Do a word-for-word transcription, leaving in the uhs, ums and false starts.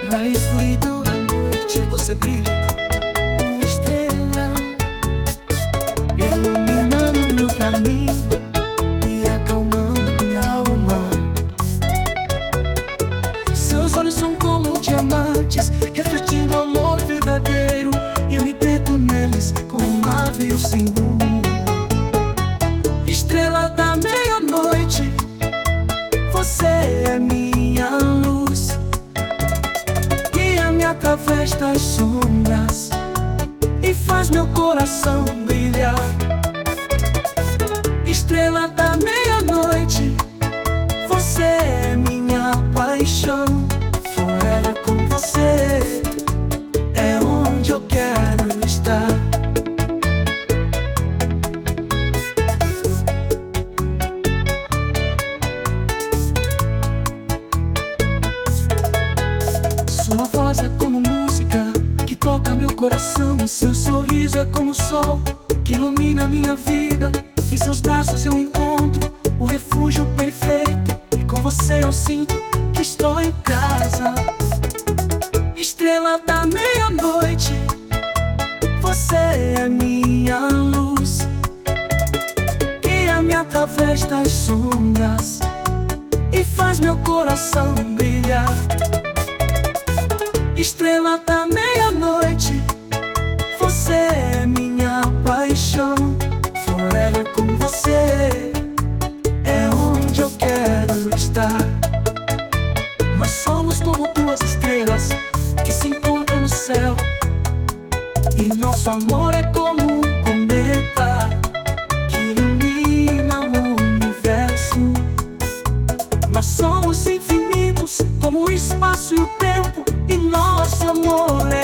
Na escuridão da noite você brilha, estrela, iluminando meu caminho e acalmando minha alma. Seus olhos são como diamantes, refletindo amor verdadeiro, e eu me perco neles como um navio sem rumo. Estrela da meia-noite, você é minha luz, guia-me através das sombras e faz meu coração brilhar. Estrela da meia-noite, você é minha paixão. Forever com você é onde eu quero estar. Sua voz é como música que toca meu coração. Seu sorriso é como o sol que ilumina minha vida. Em seus braços eu encontro o refúgio perfeito, e com você eu sinto que estou em casa. Estrela da meia-noite, você é minha luz, guia-me através das sombras e faz meu coração brilhar. Estrela da meia-noite, você é minha paixão. Forever com você é onde eu quero estar. Nós somos como duas estrelas que se encontram no céu, e nosso amor é como um cometa que ilumina o universo. Nós somos infinitos como o espaço e o tempo, e nosso amor